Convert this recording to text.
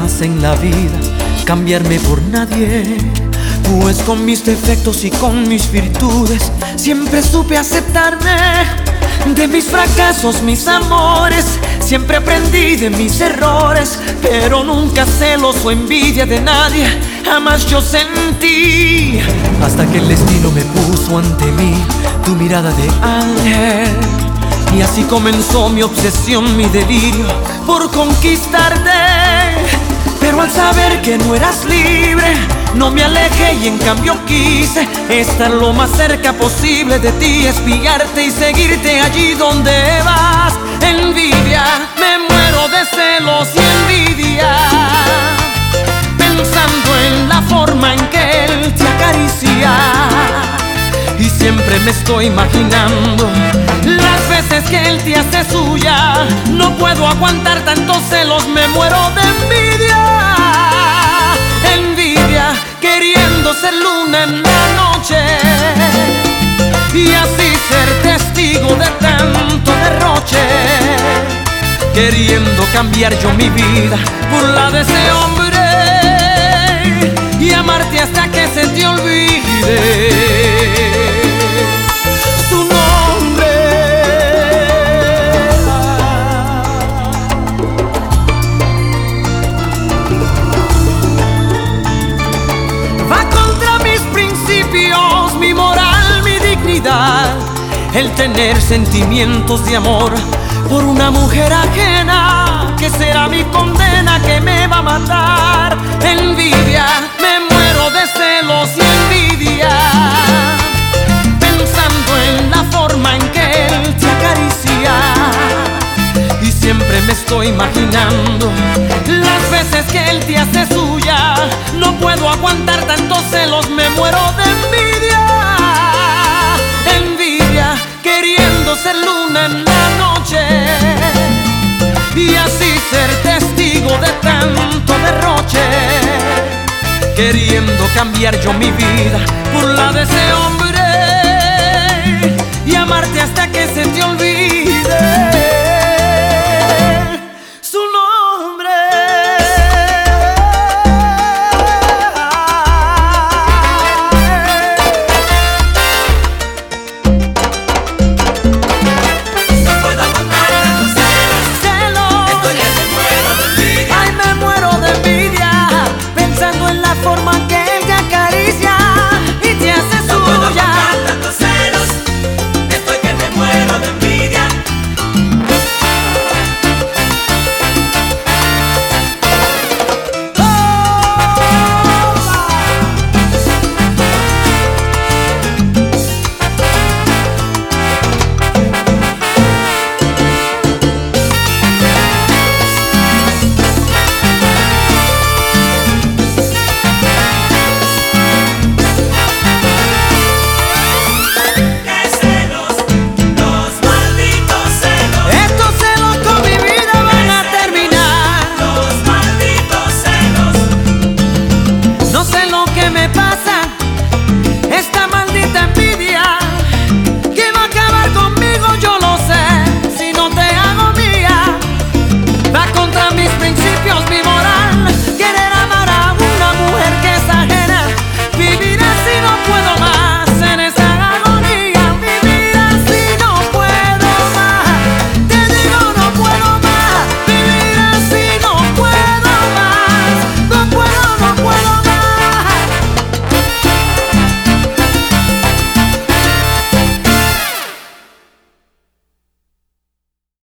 jamás en la vida cambiarme por nadie, pues con mis defectos y con mis virtudes siempre supe aceptarme. De mis fracasos, mis amores, siempre aprendí de mis errores, pero nunca celos o envidia de nadie jamás yo sentí. Hasta que el destino me puso ante mí tu mirada de ángel, y así comenzó mi obsesión, mi delirio por conquistarte. Pero al saber que no eras libre, no me alejé y en cambio quise estar lo más cerca posible de ti, espiarte y seguirte allí donde vas. Envidia, me muero de celos y envidia, pensando en la forma en que él te acaricia. Y siempre me estoy imaginando las veces que él te hace suya. No puedo aguantar tantos celos, me muero de envidia. Envidia, queriendo ser luna en la noche y así ser testigo de tanto derroche, queriendo cambiar yo mi vida por la de ese hombre y amarte hasta que se te olvide su nombre. Va contra mis principios, mi moral, mi dignidad, el tener sentimientos de amor por una mujer ajena, que será mi condena, que me va a matar. Envidia, me muero de celos y envidia, pensando en la forma en que él te acaricia. Y siempre me estoy imaginando las veces que él te hace suya. No puedo aguantar tantos celos, me muero de envidia. Envidia, queriendo ser luna en la noche y así ser testigo de tanto derroche, queriendo cambiar yo mi vida por la de ese hombre y amarte hasta que se te olvide.